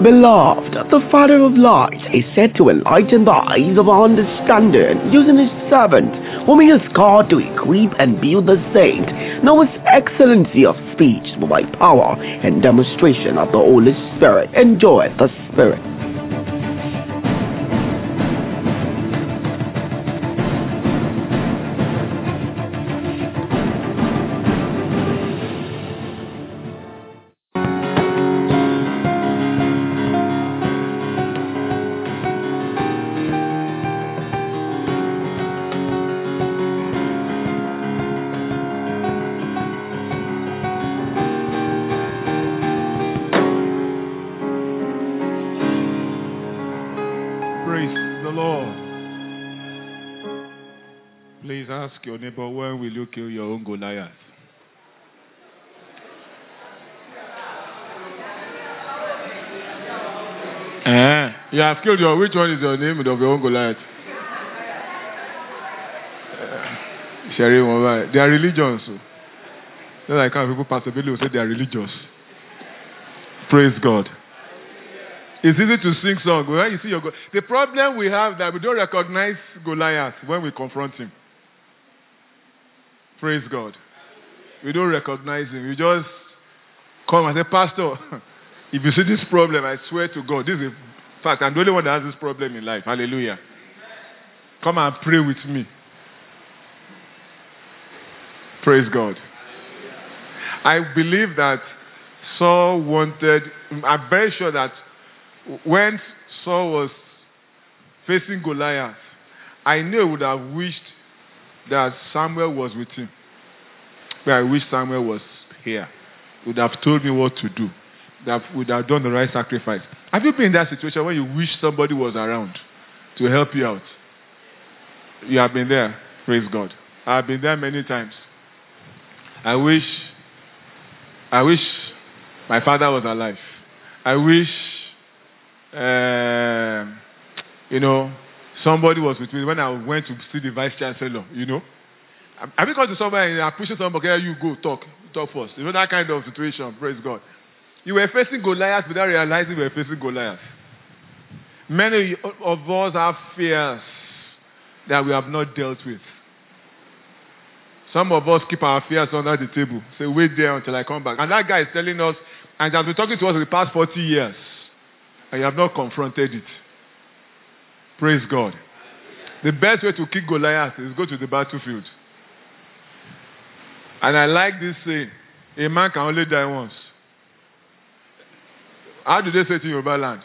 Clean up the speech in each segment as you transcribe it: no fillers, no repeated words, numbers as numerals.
Beloved, the Father of lights is said to enlighten the eyes of our understanding using his servant, whom he has called to equip and build the saint. Now his excellency of speech by power and demonstration of the Holy Spirit. Enjoy the Spirit. Ask your neighbor, when will you kill your own Goliath? You have killed your, which one is your name of your own Goliath? Sherry, they are religions. Then I can't people possibly will say they are religious. Praise God. It's easy to sing songs. When you see your the problem we have that we don't recognize Goliath when we confront him. Praise God. We don't recognize him. We just come and say, Pastor, if you see this problem, I swear to God, this is a fact. I'm the only one that has this problem in life. Hallelujah. Come and pray with me. Praise God. I believe that Saul wanted, I'm very sure that when Saul was facing Goliath, I knew he would have wished that Samuel was with him. But I wish Samuel was here. He would have told me what to do. That would have done the right sacrifice. Have you been in that situation when you wish somebody was around to help you out? You have been there. Praise God. I've been there many times. I wish my father was alive. I wish, somebody was with me when I went to see the vice chancellor, Have you gone to somewhere and you're pushing somebody, here you go, talk first. That kind of situation, praise God. You were facing Goliath without realizing you were facing Goliath. Many of us have fears that we have not dealt with. Some of us keep our fears under the table. Say, wait there until I come back. And that guy is telling us, and has been talking to us for the past 40 years, and you have not confronted it. Praise God. The best way to kick Goliath is go to the battlefield. And I like this saying, a man can only die once. How do they say it in Yoruba land?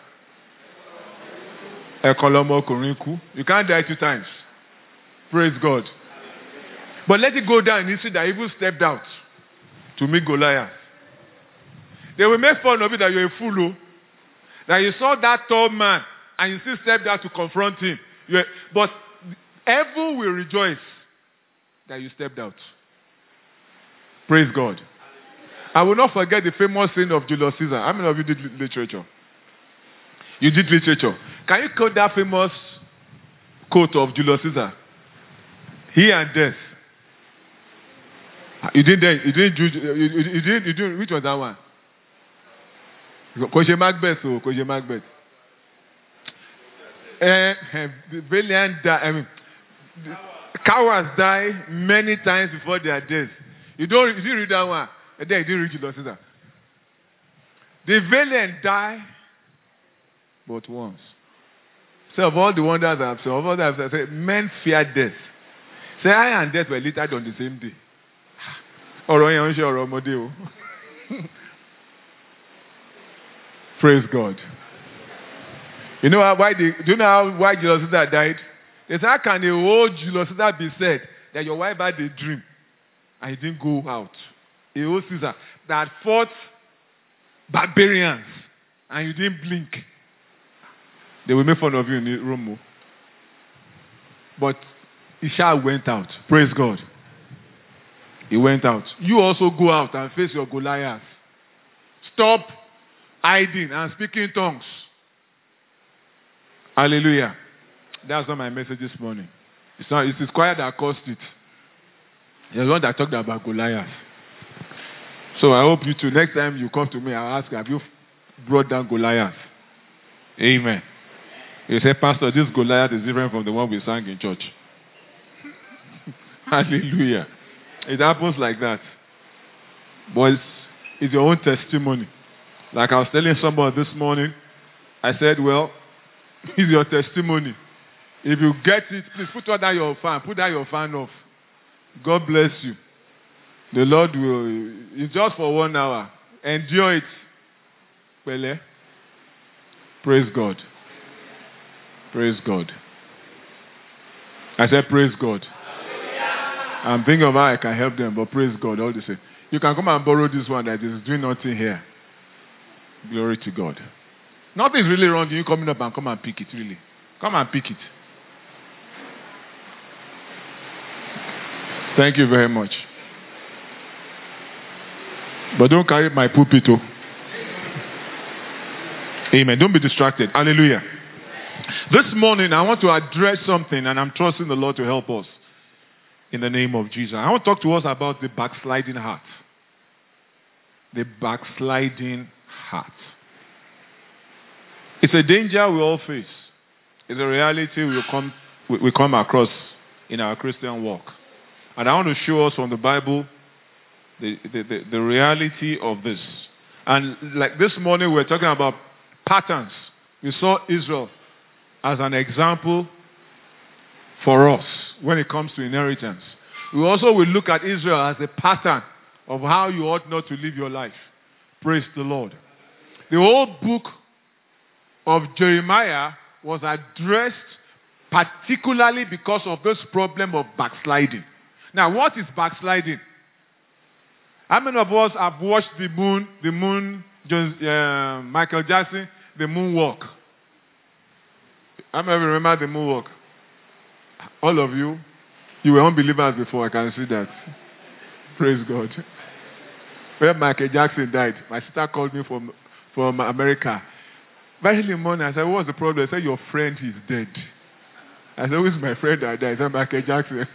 You can't die 2 times. Praise God. But let it go down and see that evil stepped out to meet Goliath. They will make fun of it that you're a fool. That you saw that tall man and you still stepped out to confront him. But heaven will rejoice that you stepped out. Praise God. I will not forget the famous saying of Julius Caesar. How many of you did literature? You did literature. Can you quote that famous quote of Julius Caesar? He and death. You didn't, which was that one? Koje Macbeth. Valiant cowards die many times before their death. You didn't read that one. And then you didn't read Julius Caesar. The valiant die but once. So of all the wonders I've seen, of all that I've said, men fear death. Say I and death were littered on the same day. Praise God. You know why? Do you know why Julius Caesar died? They said, how can a old Julius Caesar be said that your wife had a dream and he didn't go out? A old Caesar that fought barbarians and you didn't blink. They will make fun of you in Rome. But Isha went out. Praise God. He went out. You also go out and face your Goliath. Stop hiding and speaking tongues. Hallelujah. That's not my message this morning. It's his choir that caused it. There's one that talked about Goliath. So I hope you too, next time you come to me, I'll ask, have you brought down Goliath? Amen. You say, Pastor, this Goliath is different from the one we sang in church. Hallelujah. It happens like that. But it's your own testimony. Like I was telling someone this morning, I said, well, it's your testimony. If you get it, please put down your fan. Put down your fan off. God bless you. The Lord will, it's just for 1 hour. Enjoy it. Pele. Praise God. Praise God. I said, praise God. I'm thinking of how I can help them, but praise God. All the same. You can come and borrow this one that is doing nothing here. Glory to God. Nothing is really wrong. You coming up and come and pick it, really. Come and pick it. Thank you very much. But don't carry my pulpit. Amen. Don't be distracted. Hallelujah. This morning, I want to address something, and I'm trusting the Lord to help us in the name of Jesus. I want to talk to us about the backsliding heart. The backsliding heart. It's a danger we all face. It's a reality we come across in our Christian walk. And I want to show us from the Bible the reality of this. And like this morning, we're talking about patterns. We saw Israel as an example for us when it comes to inheritance. We also will look at Israel as a pattern of how you ought not to live your life. Praise the Lord. The whole book of Jeremiah was addressed particularly because of this problem of backsliding. Now, what is backsliding? How many of us have watched Michael Jackson, the moonwalk? How many of you remember the moonwalk? All of you? You were unbelievers before, I can see that. Praise God. When Michael Jackson died, my sister called me from America. Very early morning, I said, what's the problem? He said, your friend is dead. I said, who's my friend that died? He said, Michael Jackson.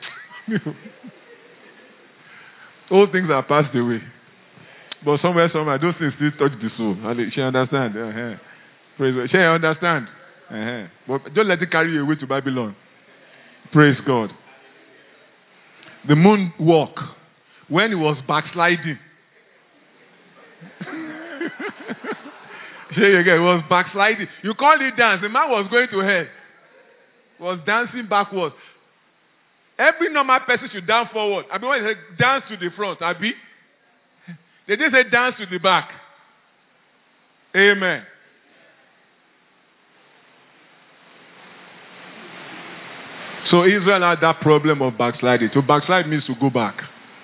All things are passed away. But somewhere, those things still touch the soul. She understand. Praise God. She understand. But don't let it carry you away to Babylon. Praise God. The moon walk, when he was backsliding. Here you go. It was backsliding. You call it dance. The man was going to hell. He was dancing backwards. Every normal person should dance forward. I mean, when they say dance to the front, Abi, they didn't say dance to the back. Amen. So Israel had that problem of backsliding. To backslide means to go back.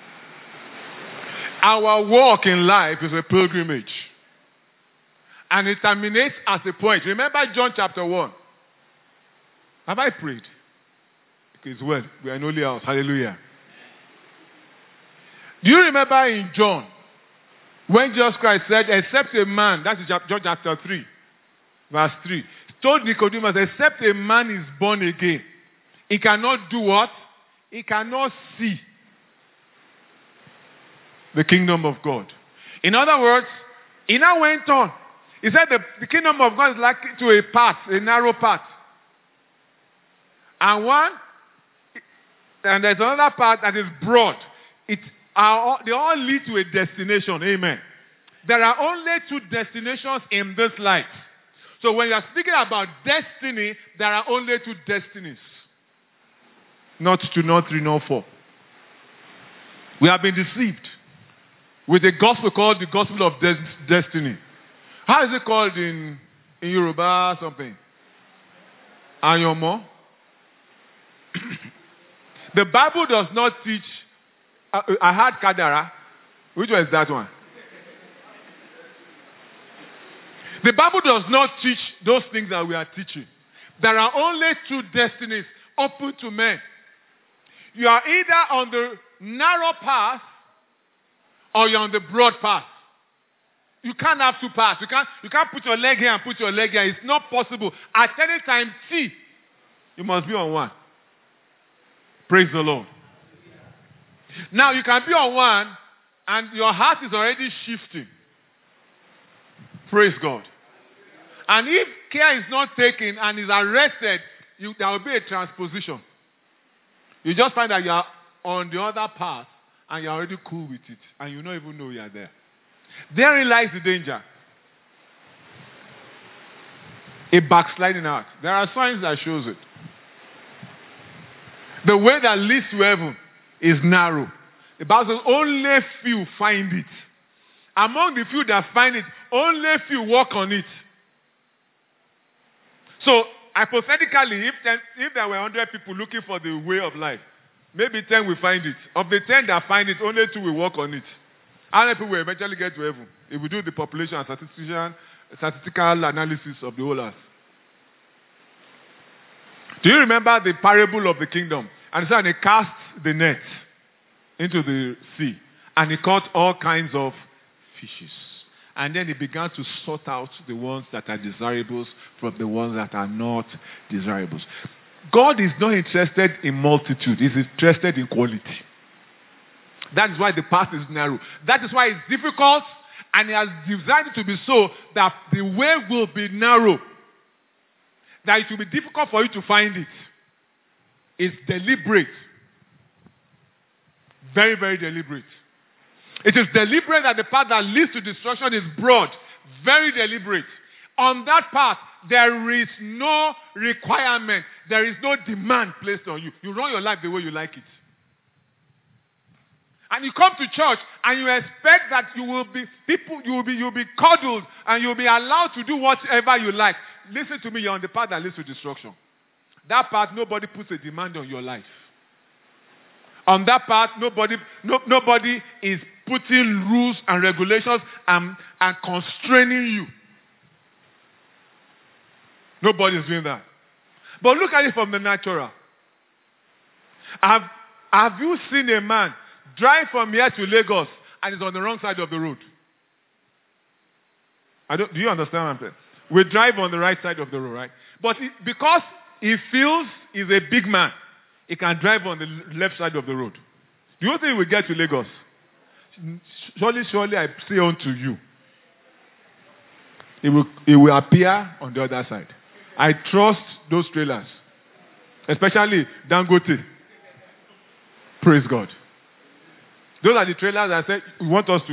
Our walk in life is a pilgrimage. And it terminates at a point. Remember John chapter 1. Have I prayed? It's well. We are in holy house. Hallelujah. Do you remember in John, when Jesus Christ said, except a man, that is John chapter 3, verse 3, told Nicodemus, except a man is born again, he cannot do what? He cannot see the kingdom of God. In other words, he now went on. He said the kingdom of God is like to a path, a narrow path. And there's another path that is broad. They all lead to a destination. Amen. There are only two destinations in this life. So when you are speaking about destiny, there are only two destinies. Not two, not three, not four. We have been deceived with a gospel called the gospel of destiny. How is it called in Yoruba something? Ayomo. The Bible does not teach. I had Kadara. Which one is that one? The Bible does not teach those things that we are teaching. There are only two destinies open to men. You are either on the narrow path or you're on the broad path. You can't have two paths. You can't put your leg here and put your leg here. It's not possible. At any time, you must be on one. Praise the Lord. Now, you can be on one and your heart is already shifting. Praise God. And if care is not taken and is arrested, there will be a transposition. You just find that you are on the other path and you're already cool with it and you don't even know you are there. Therein lies the danger. A backsliding out. There are signs that shows it. The way that leads to heaven is narrow. The Bible says only few find it. Among the few that find it, only few walk on it. So, hypothetically, if there were 100 people looking for the way of life, maybe 10 will find it. Of the 10 that find it, only 2 will walk on it. How many people will eventually get to heaven if we do the population and statistical analysis of the whole earth? Do you remember the parable of the kingdom? And he said, and he cast the net into the sea, and he caught all kinds of fishes. And then he began to sort out the ones that are desirables from the ones that are not desirables. God is not interested in multitude. He's interested in quality. That is why the path is narrow. That is why it's difficult, and he has designed it to be so that the way will be narrow. That it will be difficult for you to find it. It's deliberate. Very, very deliberate. It is deliberate that the path that leads to destruction is broad. Very deliberate. On that path, there is no requirement. There is no demand placed on you. You run your life the way you like it. And you come to church and you expect that you will be coddled and you'll be allowed to do whatever you like. Listen to me, you're on the path that leads to destruction. That path, nobody puts a demand on your life. On that path, nobody is putting rules and regulations and constraining you. Nobody is doing that. But look at it from the natural. Have you seen a man drive from here to Lagos and is on the wrong side of the road? Do you understand what I'm saying? We drive on the right side of the road, right? But because he feels he's a big man, he can drive on the left side of the road. Do you think we get to Lagos? Surely I say unto you, it will appear on the other side. I trust those trailers, especially Dangote. Praise God. Those are the trailers that say, we want us to...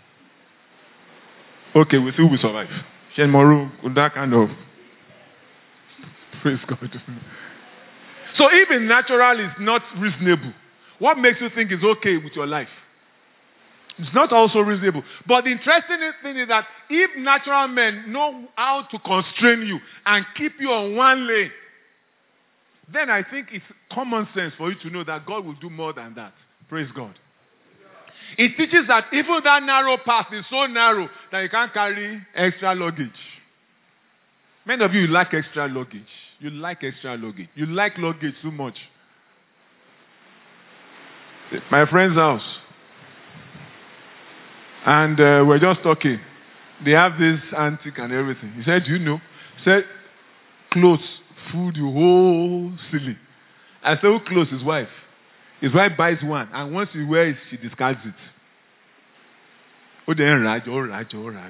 Okay, we see who will survive. Shane Moru, that kind of... Praise God. So even natural is not reasonable, what makes you think is okay with your life? It's not also reasonable. But the interesting thing is that if natural men know how to constrain you and keep you on one lane, then I think it's common sense for you to know that God will do more than that. Praise God. It teaches that even that narrow path is so narrow that you can't carry extra luggage. Many of you like extra luggage. You like extra luggage. You like luggage too much. My friend's house. And we're just talking. They have this antique and everything. He said, you know? He said, clothes, food, the whole ceiling. I said, who clothes? His wife. His wife buys one. And once he wears it, she discards it. Oh, they rajo.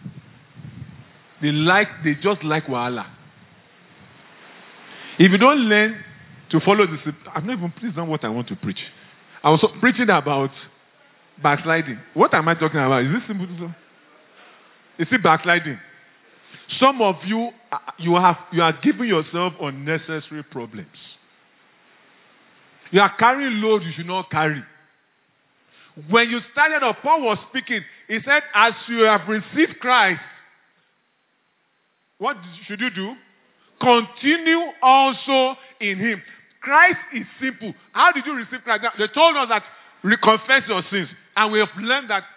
They just like wahala. If you don't learn to follow this, this is not what I want to preach. I was preaching about backsliding. What am I talking about? Is this simple? Is it backsliding? Some of you are giving yourself unnecessary problems. You are carrying load you should not carry. When you started off, Paul was speaking. He said, as you have received Christ, what should you do? Continue also in him. Christ is simple. How did you receive Christ? They told us that confess your sins. And we have learned that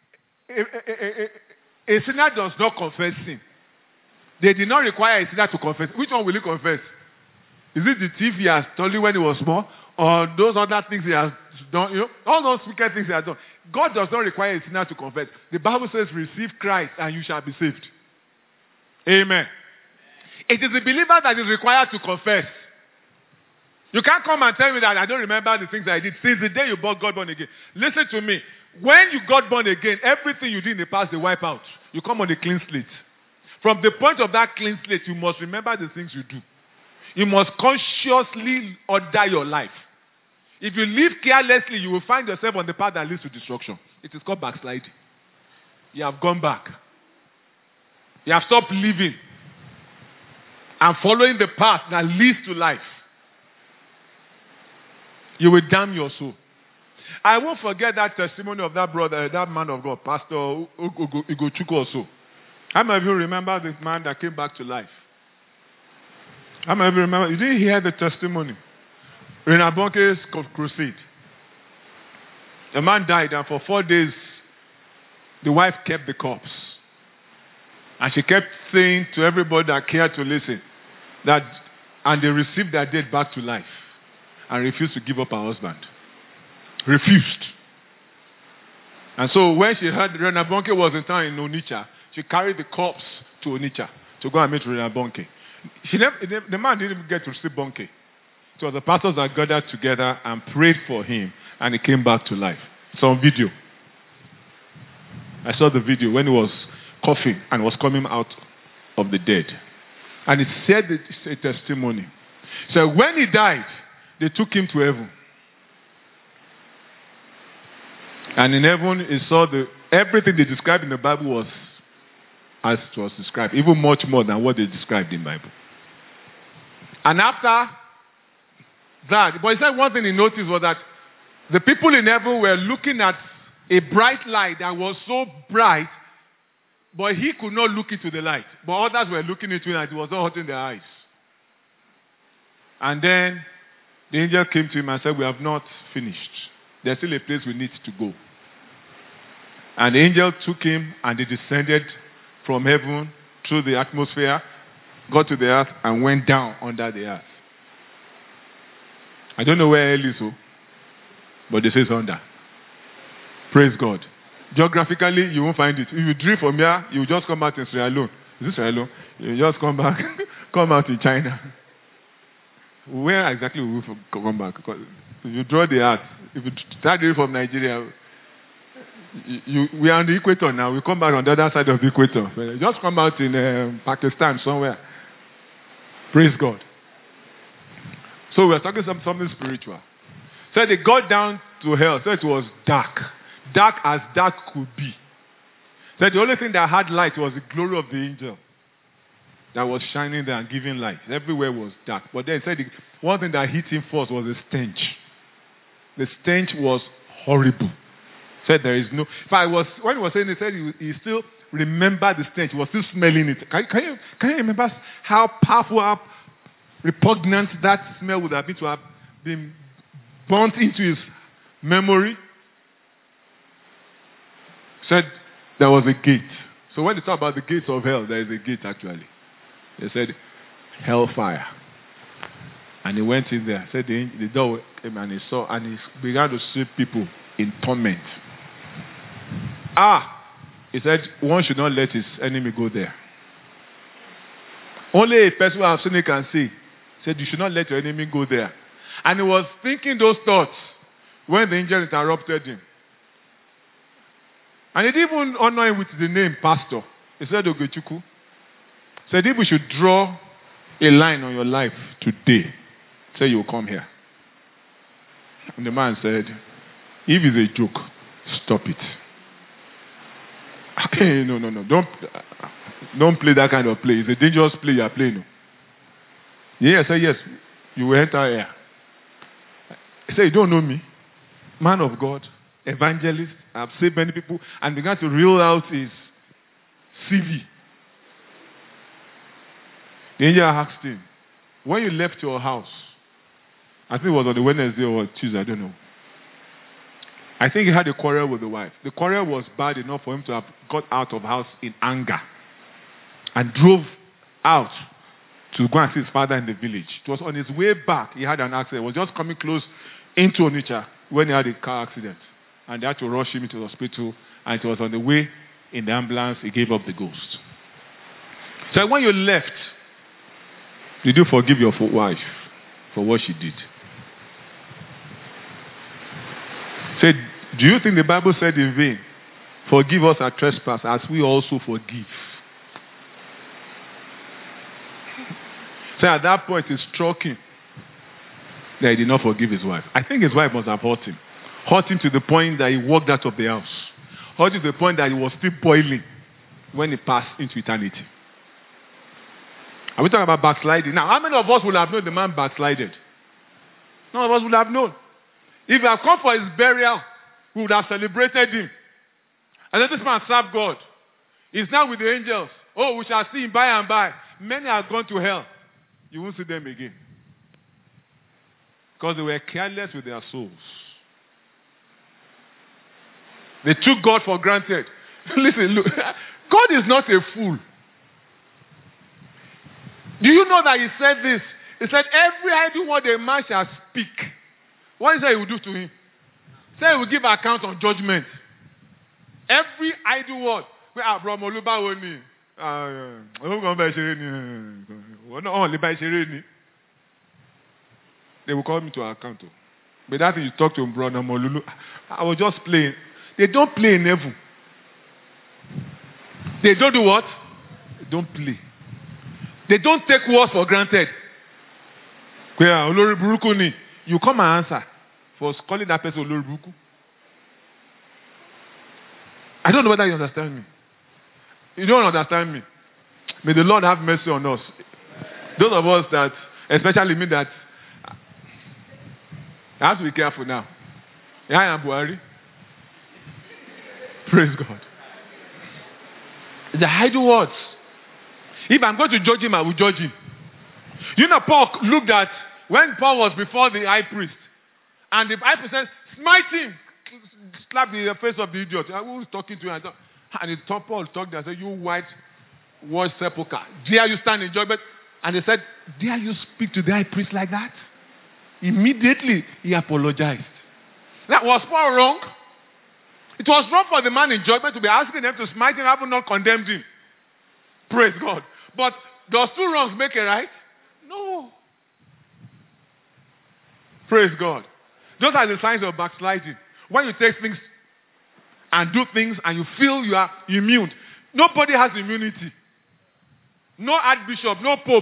a sinner does not confess sin. They did not require a sinner to confess. Which one will he confess? Is it the thief he has stolen when he was small? Or those other things he has done? You know, all those wicked things he has done. God does not require a sinner to confess. The Bible says, receive Christ and you shall be saved. Amen. It is the believer that is required to confess. You can't come and tell me that I don't remember the things I did since the day you got born again. Listen to me. When you got born again, everything you did in the past, they wipe out. You come on a clean slate. From the point of that clean slate, you must remember the things you do. You must consciously order your life. If you live carelessly, you will find yourself on the path that leads to destruction. It is called backsliding. You have gone back. You have stopped living and following the path that leads to life. You will damn your soul. I won't forget that testimony of that brother, that man of God, Pastor Ugochukwu also. How many of you remember this man that came back to life? How many of you remember? You didn't hear the testimony. Renard Bonke's crusade. The man died, and for 4 days, the wife kept the corpse. And she kept saying to everybody that cared to listen, and they received their dead back to life and refused to give up her husband. Refused. And so when she heard Renard Bonke was in town in Onitsha, she carried the corpse to Onitsha to go and meet Renard Bonke. The man didn't even get to see Bonke. It was the pastors that gathered together and prayed for him, and he came back to life. It's on video. I saw the video when he was coughing and was coming out of the dead. And it said a testimony. So when he died, they took him to heaven. And in heaven, he saw everything they described in the Bible was as it was described, even much more than what they described in the Bible. And after that, but he said one thing he noticed was that the people in heaven were looking at a bright light that was so bright, but he could not look into the light. But others were looking into it and it was not hurting their eyes. And then the angel came to him and said, "We have not finished. There's still a place we need to go." And the angel took him and they descended from heaven through the atmosphere, got to the earth, and went down under the earth. I don't know where hell is, but they say it's under. Praise God. Geographically, you won't find it. If you drift from here, you will just come out in Sierra Leone. Is this Sierra Leone? You just come back, come out in China. Where exactly will we come back? Because if you draw the earth, if you start doing from Nigeria, we are on the equator now. We come back on the other side of the equator. Just come out in Pakistan somewhere. Praise God. So we're talking something spiritual. So they got down to hell. So it was dark. Dark as dark could be. So the only thing that had light was the glory of the angel that was shining there and giving light. Everywhere was dark. But then said one thing that hit him first was the stench. The stench was horrible. Said there is no. When he was saying it, said he still remembered the stench. He was still smelling it. Can you remember how powerful, how repugnant that smell would have been to have been burnt into his memory? Said there was a gate. So when they talk about the gates of hell, there is a gate actually. They said hellfire. And he went in there. Said the door came and he saw, and he began to see people in torment. He said one should not let his enemy go there. Only a person who has seen it can see. Said you should not let your enemy go there. And he was thinking those thoughts when the angel interrupted him. And he didn't even honor him with the name Pastor. He said Ugochukwu. Said if we should draw a line on your life today, say you will come here. And the man said, if it's a joke, stop it. No. Don't play that kind of play. It's a dangerous play you are playing. Yeah, I said, yes, you will enter here. He said, you don't know me. Man of God, evangelist, I've saved many people, and began to reel out his CV. The angel asked him, when you left your house, I think it was on the Wednesday or Tuesday, I don't know. I think he had a quarrel with the wife. The quarrel was bad enough for him to have got out of the house in anger and drove out to go and see his father in the village. It was on his way back, he had an accident. He was just coming close into Onitsha when he had a car accident. And they had to rush him into the hospital. And it was on the way in the ambulance, he gave up the ghost. So when you left, did you forgive your wife for what she did? Said, do you think the Bible said in vain, forgive us our trespass as we also forgive? So at that point, it struck him that he did not forgive his wife. I think his wife must have hurt him. Hurt him to the point that he walked out of the house. Hurt him to the point that he was still boiling when he passed into eternity. Are we talking about backsliding? Now, how many of us would have known the man backslided? None of us would have known. If he had come for his burial, we would have celebrated him. And then this man served God. He's now with the angels. Oh, we shall see him by and by. Many have gone to hell. You won't see them again. Because they were careless with their souls. They took God for granted. Listen, look. God is not a fool. Do you know that he said this? He said, every idle word a man shall speak. What is that he will do to him? He said he will give account on judgment. Every idle word. They will call me to account. But that thing you talk to him, brother Molulu, I was just playing. They don't play in heaven. They don't do what? They don't play. They don't take words for granted. You come and answer for calling that person Olori Buruku. I don't know whether you understand me. You don't understand me. May the Lord have mercy on us. Those of us that, especially me, that I have to be careful now. I am Buhari. Praise God. The idle words. If I'm going to judge him, I will judge him. You know, Paul looked at when Paul was before the high priest, and the high priest said, smite him, slap the face of the idiot. Who was talking to him? And Paul talked and said, you white wash sepulchre, dare you stand in judgment? And they said, dare you speak to the high priest like that? Immediately, he apologized. Now, was Paul wrong? It was wrong for the man in judgment to be asking them to smite him, having not condemned him. Praise God. But does two wrongs make a right? No. Praise God. Those are the signs of backsliding. When you take things and do things and you feel you are immune. Nobody has immunity. No archbishop, no pope.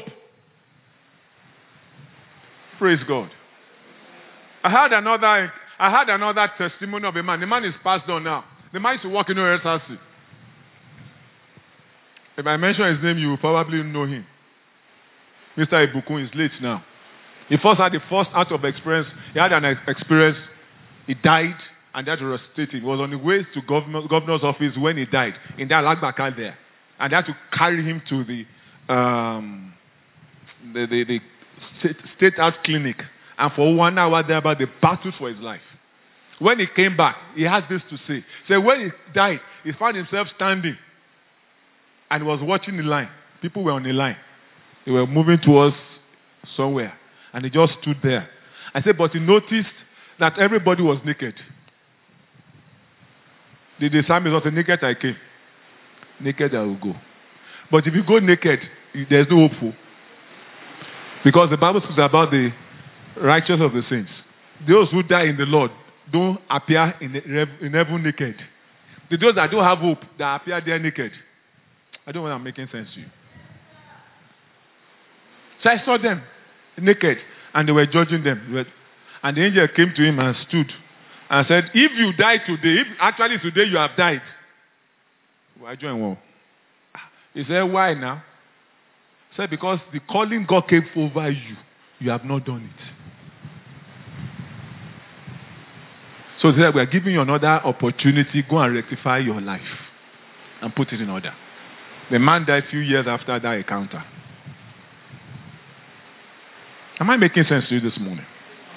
Praise God. I had another testimony of a man. The man is passed on now. The man used to work in OSRC. If I mention his name, you will probably know him. Mr. Ibukun is late now. He first had the first out of experience. He had an experience. He died, and that was stating. He was on the way to governor's office when he died in that Lagbaka there, and they had to carry him to the state health clinic. And for 1 hour there, about the battle for his life. When he came back, he had this to say. So when he died, he found himself standing, and he was watching the line. People were on the line. They were moving towards somewhere. And he just stood there. I said, but he noticed that everybody was naked. The psalmist was naked I came. Naked I will go. But if you go naked, there's no hope for. Because the Bible speaks about the righteous of the saints. Those who die in the Lord don't appear in heaven naked. Those that don't have hope, that appear there naked. I don't know whether I'm making sense to you. So I saw them naked, and they were judging them. And the angel came to him and stood and said, if you die today, if actually today you have died, why join war? He said, why now? He said, because the calling God gave over you, you have not done it. So he said, we are giving you another opportunity. Go and rectify your life and put it in order. The man died a few years after that encounter. Am I making sense to you this morning?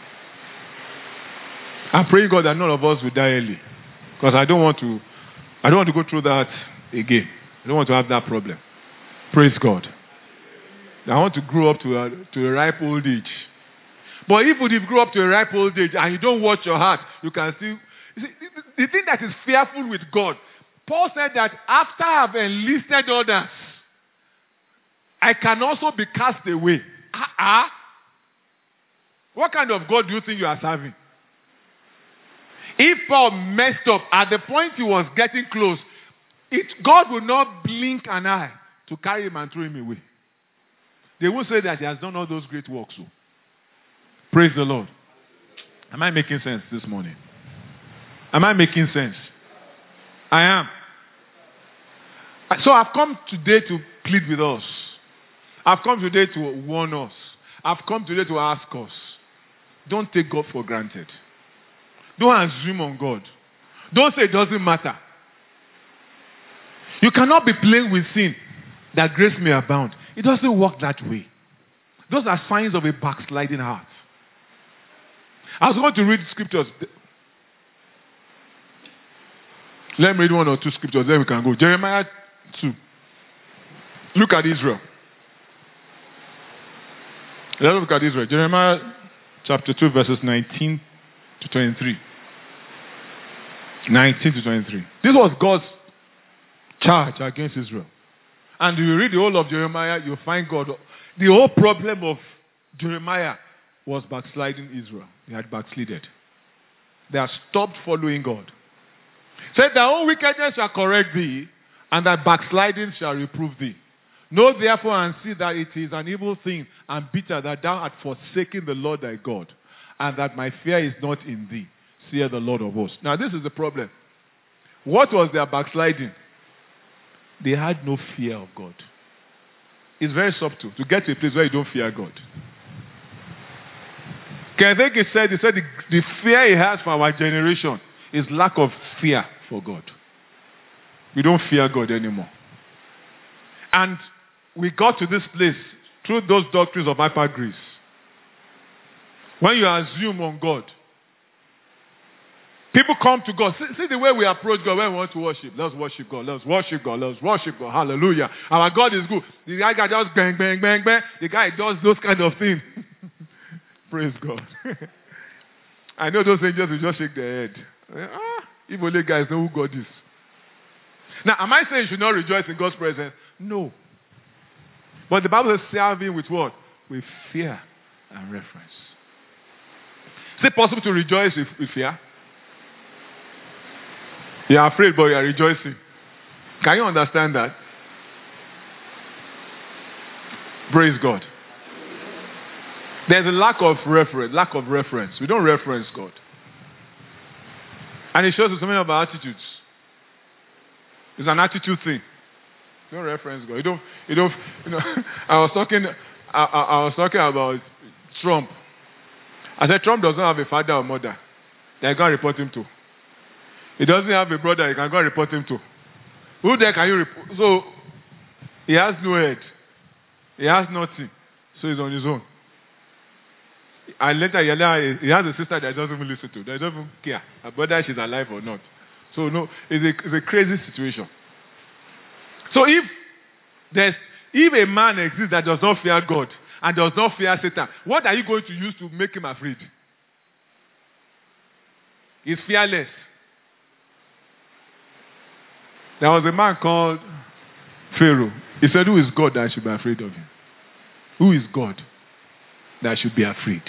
I pray God that none of us will die early. Because I don't want to go through that again. I don't want to have that problem. Praise God. I want to grow up to a ripe old age. But if you grow up to a ripe old age and you don't watch your heart, you can still... The thing that is fearful with God, Paul said that after I have enlisted others, I can also be cast away. What kind of God do you think you are serving? If Paul messed up at the point he was getting close, God will not blink an eye to carry him and throw him away. they will say that he has done all those great works. So. Praise the Lord. Am I making sense this morning? Am I making sense? I am. So I've come today to plead with us. I've come today to warn us. I've come today to ask us. Don't take God for granted. Don't assume on God. Don't say it doesn't matter. You cannot be playing with sin that grace may abound. It doesn't work that way. Those are signs of a backsliding heart. I was going to read scriptures. Let me read one or two scriptures, then we can go. Jeremiah 2. Look at Israel. Let's look at Israel. Jeremiah chapter 2, verses 19 to 23. 19 to 23. This was God's charge against Israel. And you read the whole of Jeremiah, you'll find God. The whole problem of Jeremiah was backsliding Israel. They had backslided. They had stopped following God. Said, thy own wickedness shall correct thee, and thy backsliding shall reprove thee. Know therefore and see that it is an evil thing and bitter that thou art forsaken the Lord thy God, and that my fear is not in thee, saith the Lord of hosts. Now this is the problem. What was their backsliding? They had no fear of God. It's very subtle to get to a place where you don't fear God. I think he said the fear he has for our generation is lack of fear for God. We don't fear God anymore. And we got to this place through those doctrines of hyper grace. When you assume on God, people come to God. See the way we approach God when we want to worship. Let's worship God. Let's worship God. Let's worship God. Hallelujah. Our God is good. The guy just bang, bang, bang, bang. The guy does those kind of things. Praise God. I know those angels will just shake their head. If only guys know who God is. Now, am I saying you should not rejoice in God's presence? No. But the Bible says serve him with what? With fear and reverence. Is it possible to rejoice with fear? You are afraid, but you are rejoicing. Can you understand that? Praise God. There's a lack of reference. We don't reference God. And it shows us some of our attitudes. It's an attitude thing. You don't reference God. You know, I was talking about Trump. I said Trump does not have a father or mother that you can report him to. He doesn't have a brother you can go and report him to. Who there can you report? So, he has no head. He has nothing. So he's on his own. And later he has a sister that doesn't even listen to. That doesn't even care whether she's alive or not. So no, it's a crazy situation. So if a man exists that does not fear God and does not fear Satan, what are you going to use to make him afraid? He's fearless. There was a man called Pharaoh. He said, who is God that I should be afraid of him? Who is God that I should be afraid?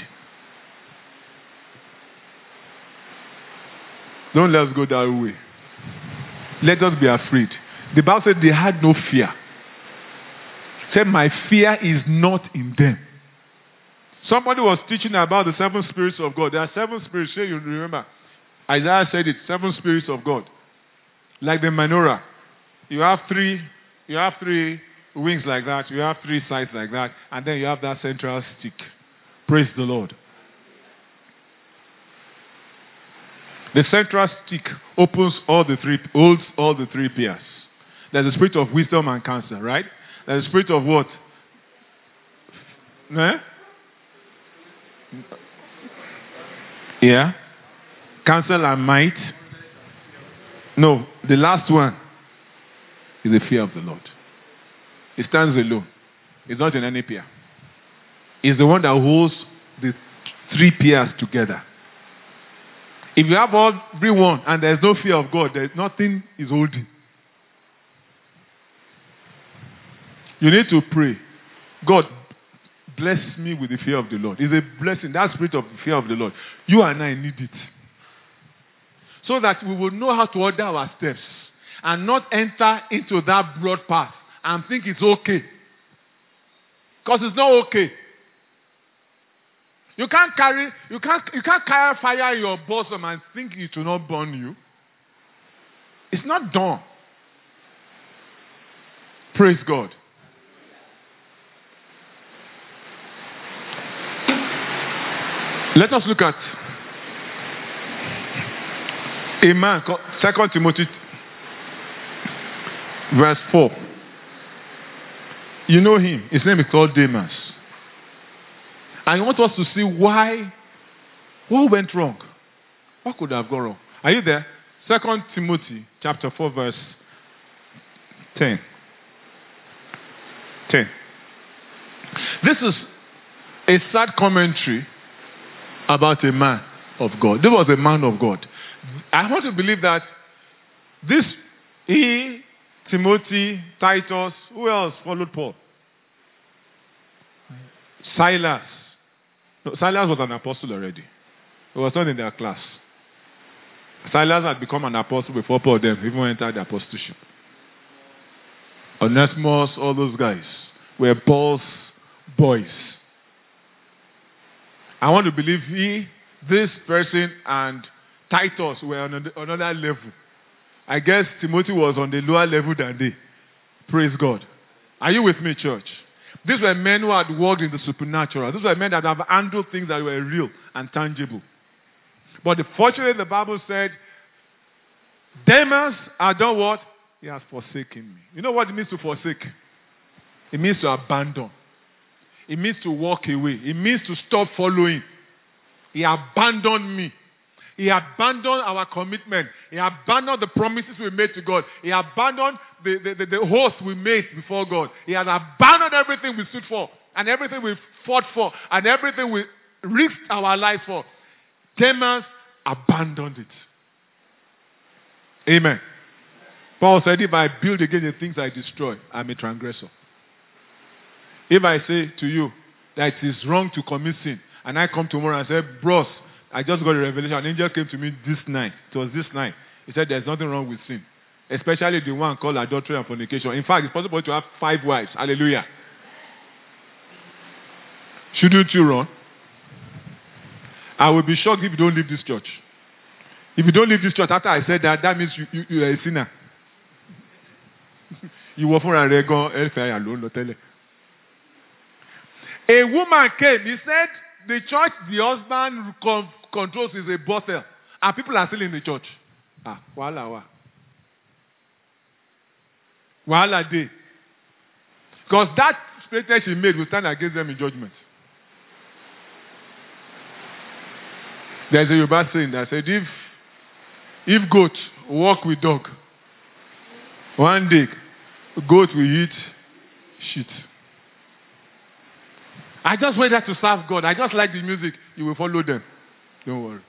Don't let us go that way. Let us be afraid. The Bible said they had no fear. Said, my fear is not in them. Somebody was teaching about the 7 spirits of God. There are 7 spirits. Sure, you remember. Isaiah said it, 7 spirits of God. Like the menorah. You have three wings like that. You have 3 sides like that. And then you have that central stick. Praise the Lord. The central stick holds all the 3 pairs. There's the spirit of wisdom and counsel, right? There's the spirit of what? Yeah. Counsel and might. No, the last one is the fear of the Lord. It stands alone. It's not in any pair. It's the one that holds the 3 pairs together. If you have everyone and there's no fear of God, there's nothing is holding. You need to pray. God, bless me with the fear of the Lord. It's a blessing. That spirit of the fear of the Lord. You and I need it. So that we will know how to order our steps and not enter into that broad path and think it's okay. Because it's not okay. You can't carry fire in your bosom and think it will not burn you. It's not done. Praise God. Let us look at a man called 2 Timothy verse 4. You know him. His name is called Demas. And I want us to see what went wrong. What could have gone wrong? Are you there? 2 Timothy chapter 4 verse 10. This is a sad commentary about a man of God. This was a man of God. I want to believe that Timothy, Titus, who else followed Paul? Silas. No, Silas was an apostle already. He was not in their class. Silas had become an apostle before Paul then even entered the apostleship. Onesimus, all those guys were Paul's boys. I want to believe this person and Titus were on another level. I guess Timothy was on the lower level than they. Praise God. Are you with me, church? These were men who had worked in the supernatural. These were men that have handled things that were real and tangible. But fortunately, the Bible said, Demas had done what? He has forsaken me. You know what it means to forsake? It means to abandon. It means to walk away. It means to stop following. He abandoned me. He abandoned our commitment. He abandoned the promises we made to God. He abandoned the oath we made before God. He has abandoned everything we stood for and everything we fought for and everything we risked our lives for. Demas abandoned it. Amen. Paul said, if I build again the things I destroy, I'm a transgressor. If I say to you that it is wrong to commit sin, and I come tomorrow and say, bros, I just got a revelation. An angel came to me this night. It was this night. He said there's nothing wrong with sin. Especially the one called adultery and fornication. In fact, it's possible to have 5 wives. Hallelujah. Shouldn't you run? I will be shocked if you don't leave this church. If you don't leave this church after I said that, that means you are a sinner. You were for a woman came. He said the church the husband controls is a brothel. And people are still in the church. Wahala day. Because that statement she made will stand against them in judgment. There's a Yoruba saying that said, if goat walk with dog, one day goat will eat shit. I just went there to serve God. I just like the music. You will follow them. Don't worry.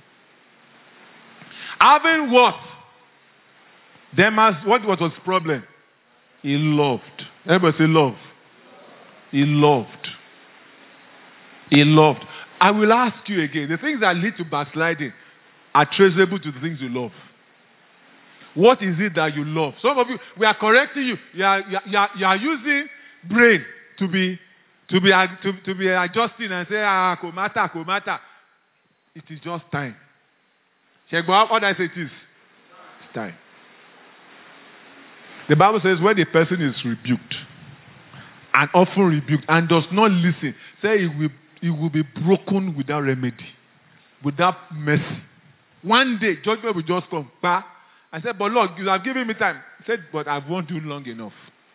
Having what? Demas, what was his problem? He loved. Everybody say love. He loved. He loved. I will ask you again. The things that lead to backsliding are traceable to the things you love. What is it that you love? Some of you, we are correcting you. You are using brain to be adjusting and say, komata. It is just time. What I say it is? It's time. The Bible says when a person is rebuked, and often rebuked, and does not listen, say it will be broken without remedy, without mercy. One day, judgment will just come. I said, but Lord, you have given me time. He said, but I won't do long enough.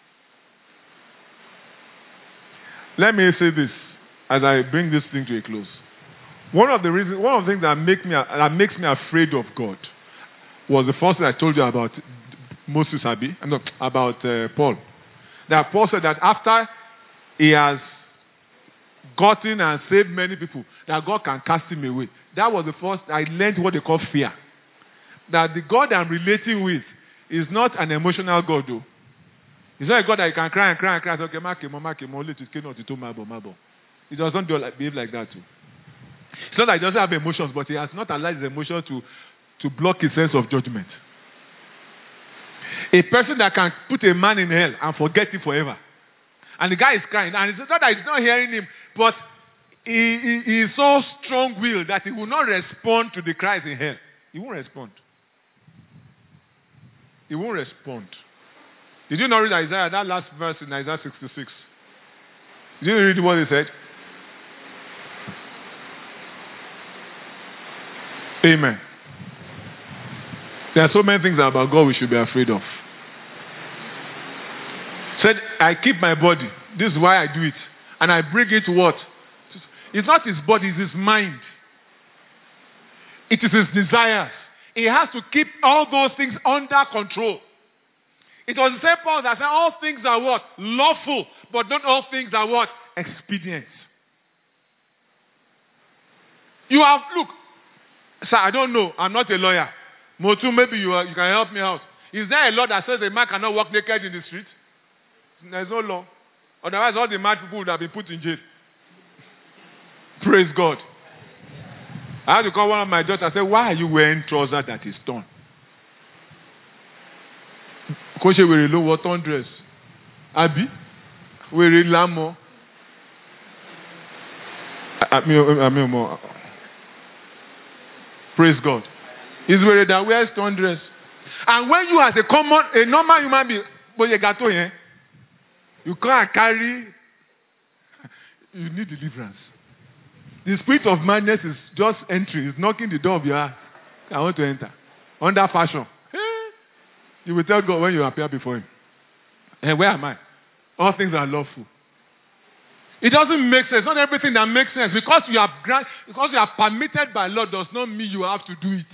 Let me say this as I bring this thing to a close. One of the things that makes me afraid of God was the first thing I told you about Moses about Paul. That Paul said that after he has gotten and saved many people, that God can cast him away. That was the first, I learned what they call fear. That the God I'm relating with is not an emotional God, though. It's not a God that you can cry and cry and cry. Okay, he does not behave like that, too. It's not that he doesn't have emotions, but he has not allowed his emotion to block his sense of judgment. A person that can put a man in hell and forget him forever. And the guy is crying. And it's not that he's not hearing him, but he is so strong-willed that he will not respond to the cries in hell. He won't respond. He won't respond. Did you not read Isaiah, that last verse in Isaiah 66? Did you read what he said? Amen. There are so many things about God we should be afraid of. Said, I keep my body. This is why I do it. And I bring it to what? It's not his body, it's his mind. It is his desires. He has to keep all those things under control. It was the same Paul that said all things are what? Lawful. But not all things are what? Expedient. You have, look, sir, I don't know. I'm not a lawyer. Motu, maybe you can help me out. Is there a law that says a man cannot walk naked in the street? There's no law. Otherwise, all the mad people would have been put in jail. Praise God. I had to call one of my daughters and say, why are you wearing trousers that is torn? Because you wear a low torn dress. Abi? Wear a lamo. Praise God. He's wearing that wears torn dress. And when you as a normal human being, you can't carry, you need deliverance. The spirit of madness is just entering. It's knocking the door of your heart. I want to enter. Under fashion. You will tell God when you appear before him. And where am I? All things are lawful. It doesn't make sense. Not everything that makes sense. Because you are permitted by law does not mean you have to do it.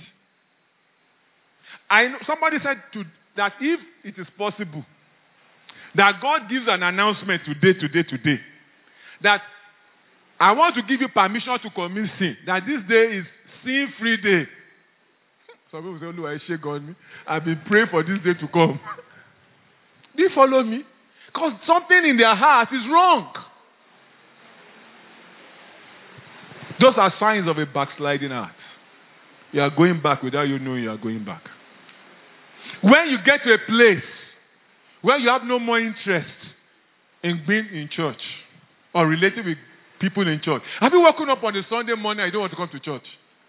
Somebody said that if it is possible, that God gives an announcement today, that I want to give you permission to commit sin. That this day is sin-free day. Some people say, oh, I shake on me. I've been praying for this day to come. Do you follow me? Because something in their heart is wrong. Those are signs of a backsliding heart. You are going back without you knowing you are going back. When you get to a place where you have no more interest in being in church or relating with people in church. Have you woken up on a Sunday morning and you don't want to come to church?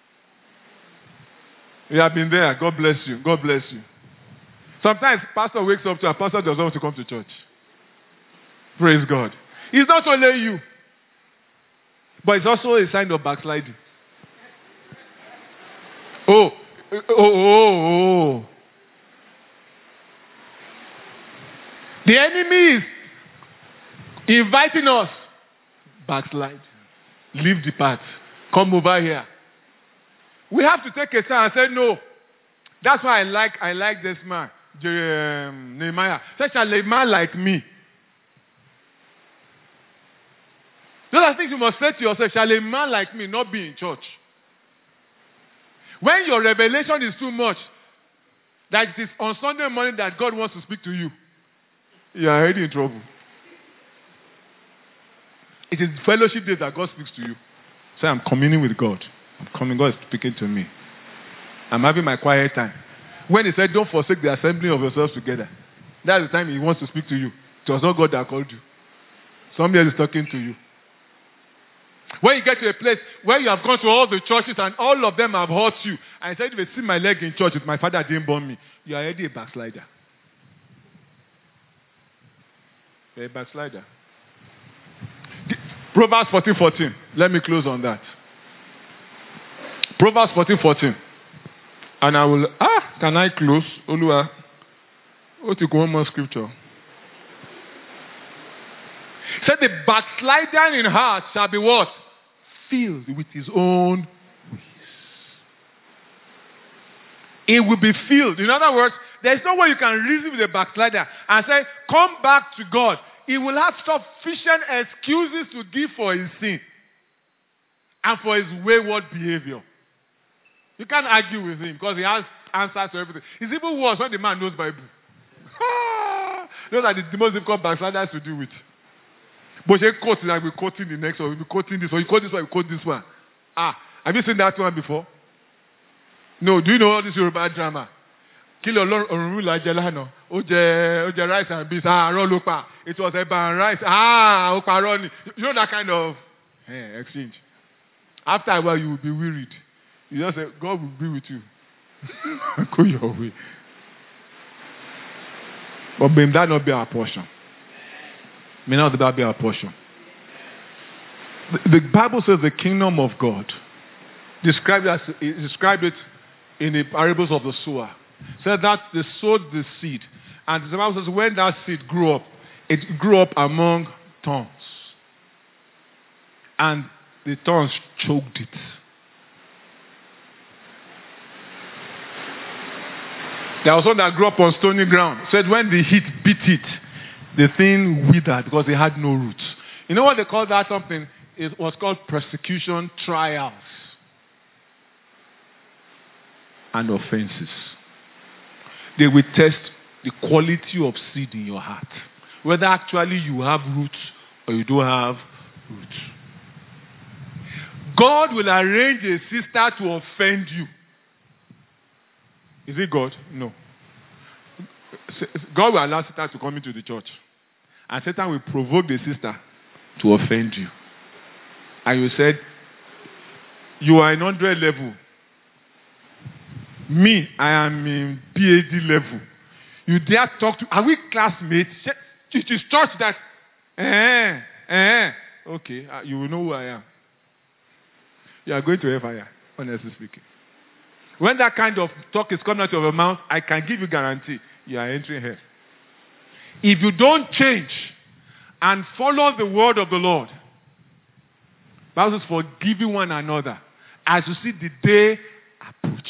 You have been there. God bless you. God bless you. Sometimes pastor wakes up to a pastor doesn't want to come to church. Praise God. It's not only you, but it's also a sign of backsliding. Oh. The enemy is inviting us. Backslide. Leave the path. Come over here. We have to take a stand and say no. That's why I like this man, Nehemiah. Such a man like me. Those are things you must say to yourself. Shall a man like me not be in church? When your revelation is too much, that it is on Sunday morning that God wants to speak to you, you are already in trouble. It is fellowship days that God speaks to you. Say, I'm communing with God. God is speaking to me. I'm having my quiet time. When he said, don't forsake the assembly of yourselves together, that's the time he wants to speak to you. It was not God that called you. Somebody else is talking to you. When you get to a place where you have gone to all the churches and all of them have hurt you, and said, if you see my leg in church, if my father didn't born me, you are already a backslider. You're a backslider. Proverbs 14:14. Let me close on that. Proverbs 14:14. And I will, can I close? Olua, what you one more scripture? Said the backslider in heart shall be what? Filled with his own ways. It will be filled. In other words, there's no way you can reason with a backslider and say, come back to God. He will have sufficient excuses to give for his sin and for his wayward behavior. You can't argue with him because he has answers to everything. It's even worse when the man knows Bible. Those are the most difficult backsliders to deal with. But you quote like we're quoting the next one, we'll be quoting this one, you quote this one, you quote this one. Have you seen that one before? No, do you know all this Yoruba drama? Kí ló Ọ̀rúnmìlà jẹ lánàá? Ó jẹ rice and beans. Àárọ̀ ló pa. It was eba and rice. Ó parọ́ ni. You know that kind of exchange. After a while, you will be wearied. You just say, God will be with you. Go your way. But may that not be our portion. May not that be our portion. The Bible says the kingdom of God described it in the parables of the sower. Said that they sowed the seed. And the Bible says when that seed grew up, it grew up among thorns. And the thorns choked it. There was one that grew up on stony ground. Said when the heat beat it, the thing withered because it had no roots. You know what they call that something? It was called persecution, trials, and offenses. They will test the quality of seed in your heart. Whether actually you have roots or you don't have roots. God will arrange a sister to offend you. Is it God? No. God will allow Satan to come into the church. And Satan will provoke the sister to offend you. And you said, you are in 100 level. Me, I am in PhD level. You dare talk to... Are we classmates? It is church that... Okay, you will know who I am. You are going to hellfire, honestly speaking. When that kind of talk is coming out of your mouth, I can give you guarantee you are entering hell. If you don't change and follow the word of the Lord, Bible says forgiving one another as you see the day approach.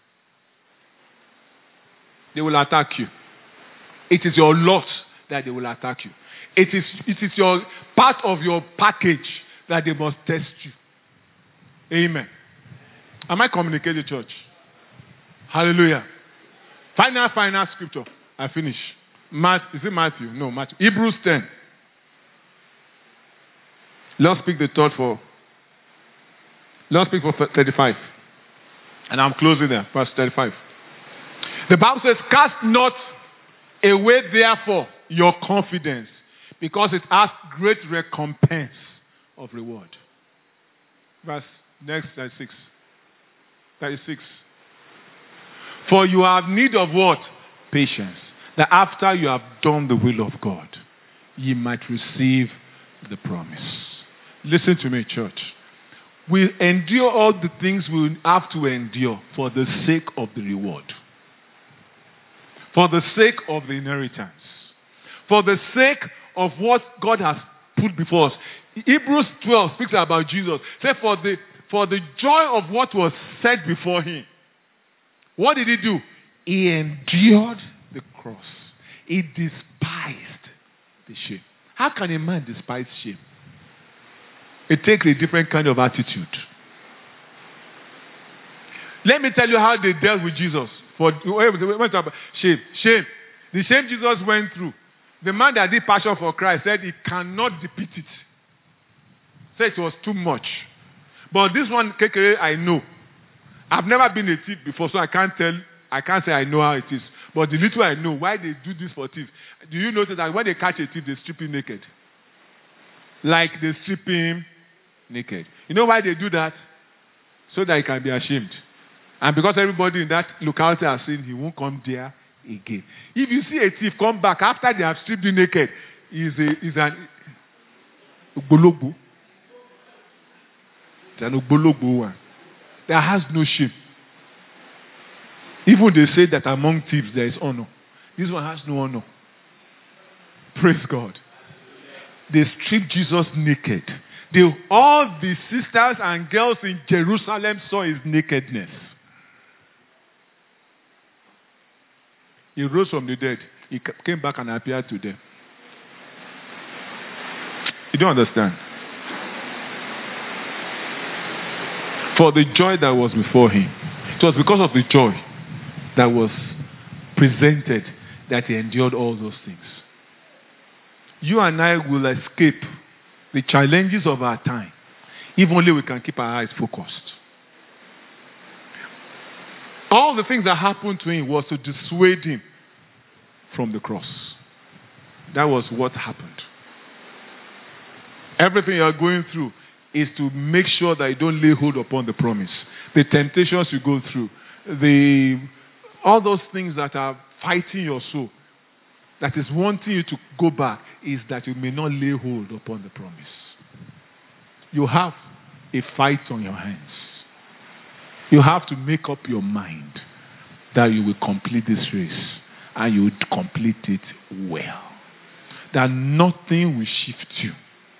They will attack you. It is your lot that they will attack you. It is your part of your package that they must test you. Amen. Am I communicating, church? Hallelujah. Final scripture. I finish. Is it Matthew? No, Matthew. Hebrews 10. Let's pick the third for 35. And I'm closing there. Verse 35. The Bible says, cast not away therefore your confidence, because it has great recompense of reward. Verse next 36. 36. For you have need of what? Patience. That after you have done the will of God, ye might receive the promise. Listen to me, church. We endure all the things we have to endure for the sake of the reward. For the sake of the inheritance. For the sake of what God has put before us. Hebrews 12 speaks about Jesus. Say for the joy of what was set before him. What did he do? He endured the cross. He despised the shame. How can a man despise shame? It takes a different kind of attitude. Let me tell you how they dealt with Jesus. Shame. The shame Jesus went through. The man that did passion for Christ said he cannot depict it. Said it was too much. But this one, KKA, I know. I've never been a thief before, so I can't say I know how it is. But the little I know, why they do this for thieves. Do you notice that when they catch a thief, they strip him naked? Like they strip him naked. You know why they do that? So that he can be ashamed. And because everybody in that locality has seen, he won't come there again. If you see a thief come back after they have stripped him naked, he's an Ugbologbo. It's an Ugbologbo one. That has no shame. Even they say that among thieves there is honor. This one has no honor. Praise God. They stripped Jesus naked. All the sisters and girls in Jerusalem saw his nakedness. He rose from the dead. He came back and appeared to them. You don't understand. For the joy that was before him. It was because of the joy that was presented that he endured all those things. You and I will escape the challenges of our time if only we can keep our eyes focused. All the things that happened to him was to dissuade him from the cross. That was what happened. Everything you are going through is to make sure that you don't lay hold upon the promise. The temptations you go through, all those things that are fighting your soul, that is wanting you to go back, is that you may not lay hold upon the promise. You have a fight on your hands. You have to make up your mind that you will complete this race, and you will complete it well. That nothing will shift you.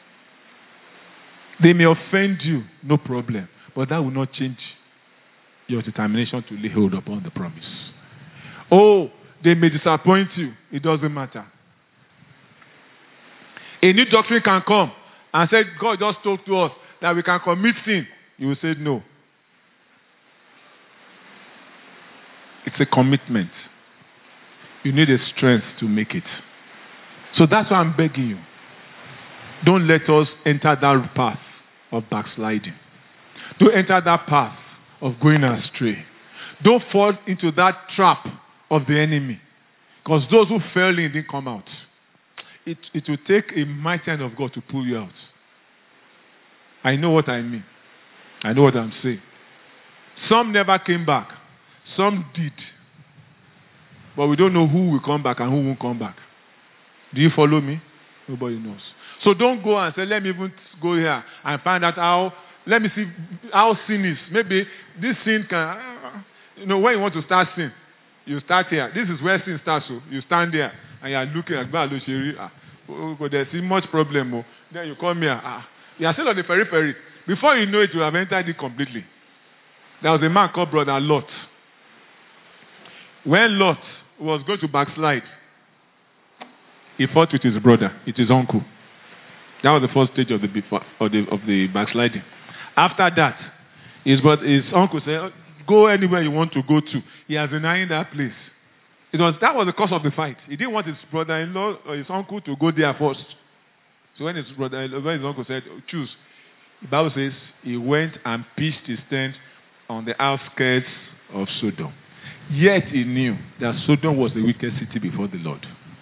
They may offend you, no problem, but that will not change your determination to lay hold upon the promise. Oh, they may disappoint you. It doesn't matter. A new doctrine can come and say, God just told to us that we can commit sin. You will say no. It's a commitment. You need a strength to make it. So that's why I'm begging you. Don't let us enter that path of backsliding. Don't enter that path of going astray. Don't fall into that trap of the enemy. Because those who fell in didn't come out. It will take a mighty hand of God to pull you out. I know what I mean. I know what I'm saying. Some never came back. Some did. But we don't know who will come back and who won't come back. Do you follow me? Nobody knows. So don't go and say, let me even go here and find out let me see how sin is. Maybe this sin can, when you want to start sin, you start here. This is where sin starts. So you stand there and you are looking at there's much problem. Then you come here. You are still on the periphery. Before you know it, you have entered it completely. There was a man called Brother Lot. When Lot was going to backslide, he fought with his brother, with his uncle. That was the first stage of the backsliding. After that, his uncle said, go anywhere you want to go to. He has been eyeing that place. That was the cause of the fight. He didn't want his brother-in-law or his uncle to go there first. So when his uncle said, choose, the Bible says he went and pitched his tent on the outskirts of Sodom. Yet he knew that Sodom was the wicked city before the Lord.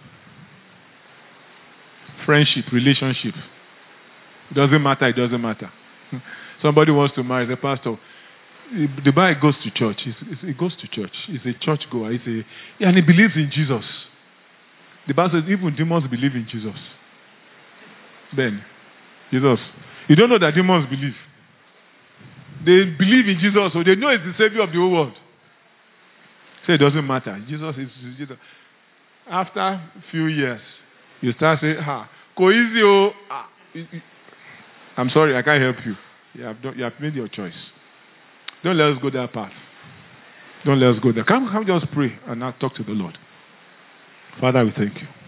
Friendship, relationship. It doesn't matter. Somebody wants to marry the pastor. The boy goes to church. He goes to church. He's a church goer. And he believes in Jesus. The Bible says even demons believe in Jesus. Ben, Jesus. You don't know that demons believe. They believe in Jesus, so they know it's the Savior of the whole world. So it doesn't matter. Jesus is Jesus. After a few years, you start saying, I'm sorry, I can't help you. You have made your choice. Don't let us go that path. Don't let us go there. Come just pray and now talk to the Lord. Father, we thank you.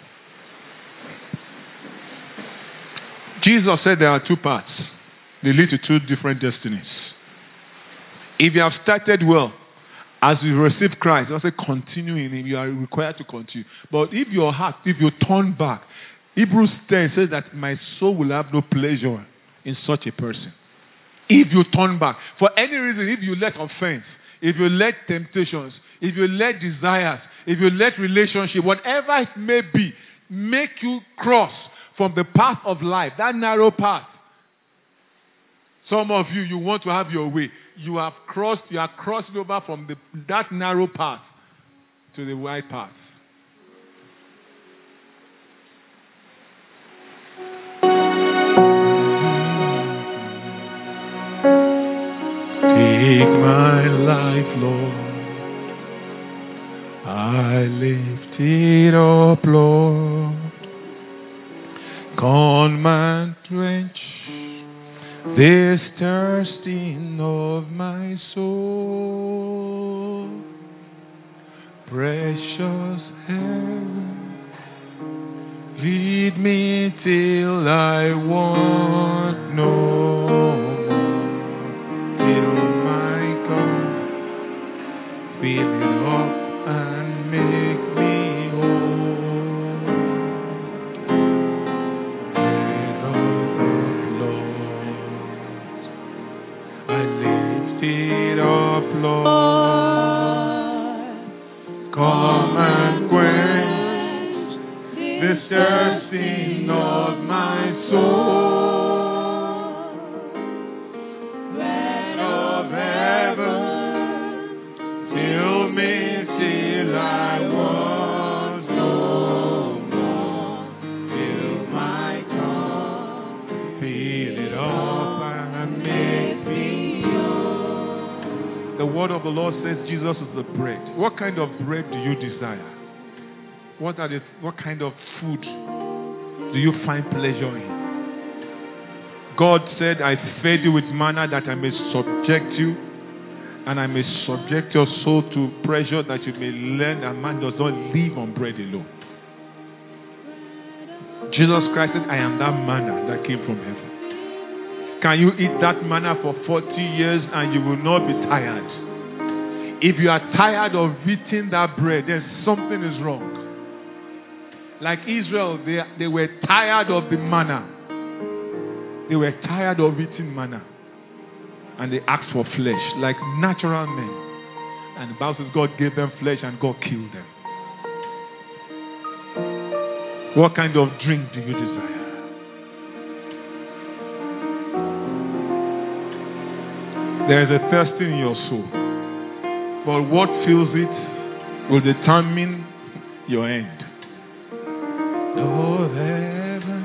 Jesus said there are two paths. They lead to two different destinies. If you have started well, as you receive Christ, I say continue in Him. You are required to continue. But if you turn back, Hebrews 10 says that my soul will have no pleasure in such a person. If you turn back, for any reason, if you let offense, if you let temptations, if you let desires, if you let relationship, whatever it may be, make you cross from the path of life, that narrow path. Some of you want to have your way. You are crossing over from that narrow path to the wide path. Take my life, Lord. I lift it up, Lord. Come and quench this thirsting of my soul. Precious heaven, lead me till I want no more. Till my cup fill it up and make me whole. Let us up, Lord. I lift it up, Lord. the thirsting of my soul. Bread of heaven, fill me till I want no more. Fill my cup, fill it up and make me whole. The word of the Lord says Jesus is the bread. What kind of bread do you desire? What kind of food do you find pleasure in? God said, I fed you with manna that I may subject you, and I may subject your soul to pressure that you may learn that man does not live on bread alone. Jesus Christ said, I am that manna that came from heaven. Can you eat that manna for 40 years and you will not be tired? If you are tired of eating that bread, then something is wrong. Like Israel, they were tired of the manna. They were tired of eating manna. And they asked for flesh, like natural men. And the Bible says God gave them flesh and God killed them. What kind of drink do you desire? There is a thirst in your soul. But what fills it will determine your end. Oh, heaven,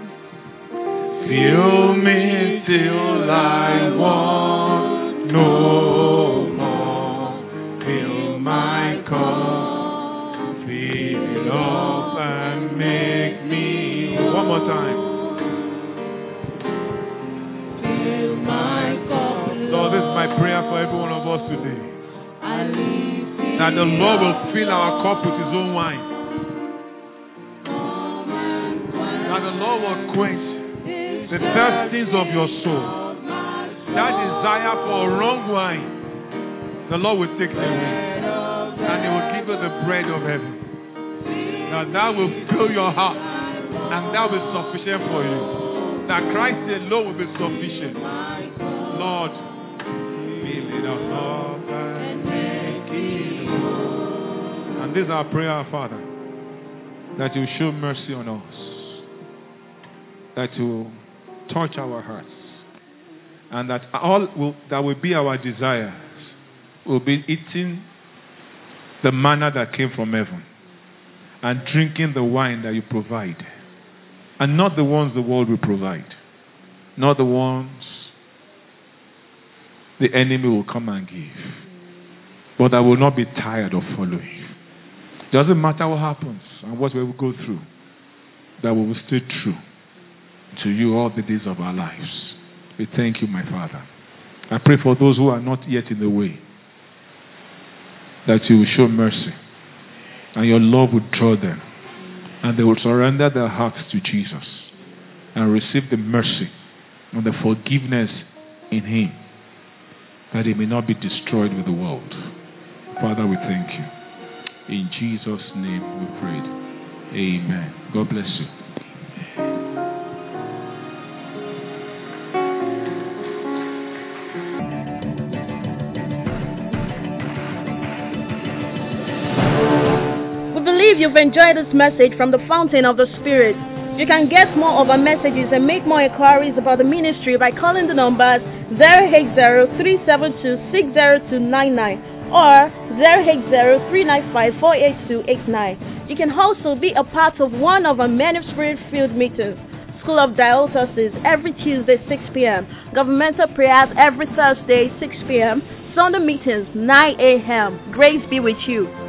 fill me till I want no more. Fill my cup, fill it up and make me. One more time. Fill my cup. Lord, this is my prayer for every one of us today. That the Lord will fill our cup with His own wine. That the Lord will quench the thirstings of your soul. That desire for wrong wine, the Lord will take it away. And He will give you the bread of heaven. That will fill your heart. And that will be sufficient for you. That Christ alone will be sufficient. Lord, fill it up and make it whole. And this is our prayer, Father. That you show mercy on us. That you touch our hearts, and that that will be our desires will be eating the manna that came from heaven and drinking the wine that you provide, and not the ones the world will provide, not the ones the enemy will come and give, but that will not be tired of following. Doesn't matter what happens and what we will go through, that we will stay true to you all the days of our lives. We thank you, my Father. I pray for those who are not yet in the way, that you will show mercy and your love will draw them, and they will surrender their hearts to Jesus and receive the mercy and the forgiveness in Him, that they may not be destroyed with the world. Father, we thank you. In Jesus' name we prayed. Amen. God bless you. You've enjoyed this message from the Fountain of the Spirit. You can get more of our messages and make more inquiries about the ministry by calling the numbers 080-372-60299 or 080-395-48289. You can also be a part of one of our many Spirit-filled meetings. School of Diocese every Tuesday 6 p.m. Governmental prayers every Thursday 6 p.m. Sunday meetings 9 a.m. Grace be with you.